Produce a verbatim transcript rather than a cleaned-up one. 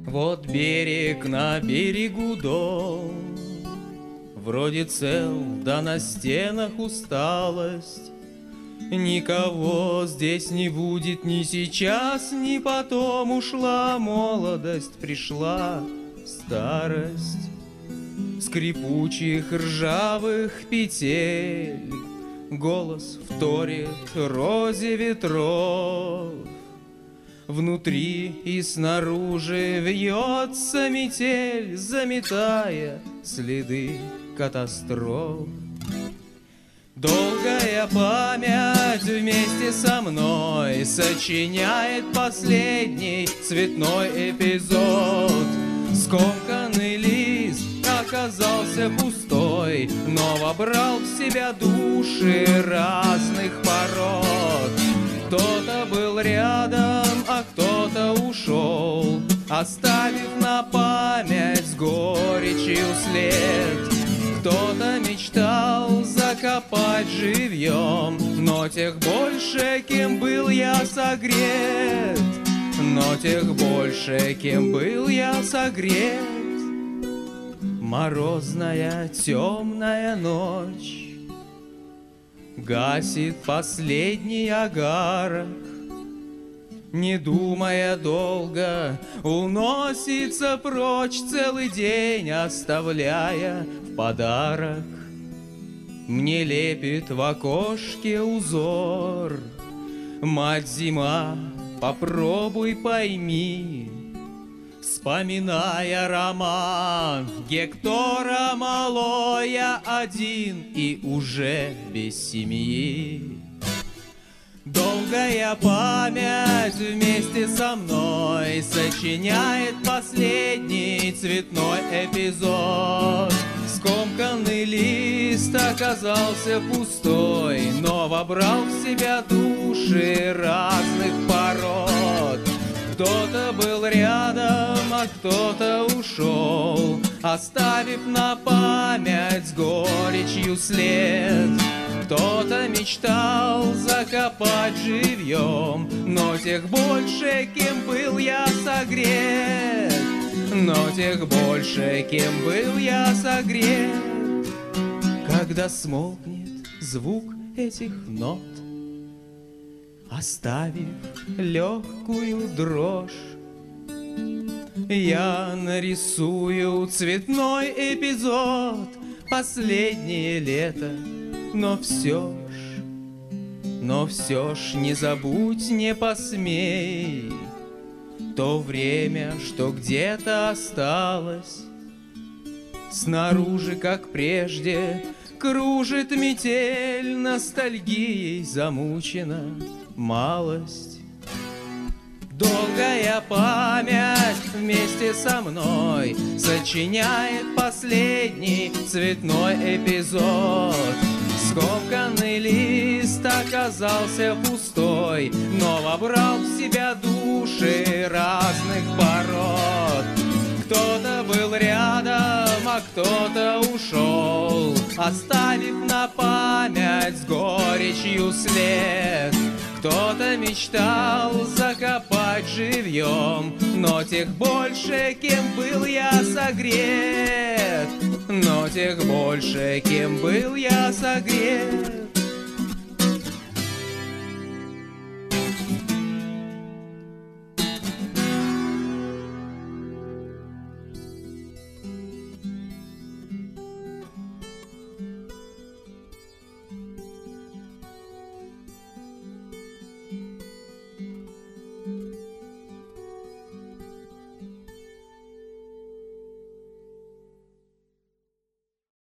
Вот берег на берегу дом, вроде цел, да на стенах усталость. Никого здесь не будет ни сейчас, ни потом. Ушла молодость, пришла старость. Скрипучих ржавых петель голос вторит розе ветров. Внутри и снаружи вьется метель, заметая следы катастроф. Долгая память вместе со мной сочиняет последний цветной эпизод. Скомканный лист оказался пустой, но вобрал в себя души разных пород. Кто-то был рядом, а кто-то ушел, оставив на память с горечью след. Кто-то мечтал закопать живьем, но тех больше, кем был я согрет. Но тех больше, кем был я согрет. Морозная темная ночь гасит последний огарок. Не думая долго, уносится прочь целый день, оставляя в подарок. Мне лепит в окошке узор мать-зима, попробуй пойми. Вспоминая роман Гектора Мало, я один и уже без семьи. Долгая память вместе со мной сочиняет последний цветной эпизод. Скомканный лист оказался пустой, но вобрал в себя души разных пород. Кто-то был рядом, а кто-то ушел, оставив на память с горечью след. Кто-то мечтал закопать живьем, но тех больше, кем был я согрет. Но тех больше, кем был я согрет. Когда смолкнет звук этих нот, оставив легкую дрожь, я нарисую цветной эпизод, последнее лето. Но все ж, но все ж не забудь, не посмей то время, что где-то осталось. Снаружи, как прежде, кружит метель, ностальгией замучена малость. Долгая память вместе со мной сочиняет последний цветной эпизод. Скомканный лист оказался пустой, но вобрал в себя души разных пород. Кто-то был рядом, а кто-то ушел, оставив на память с горечью след. Кто-то мечтал закопать живьем, но тех больше, кем был я согрет. Но тех больше, кем был я согрет.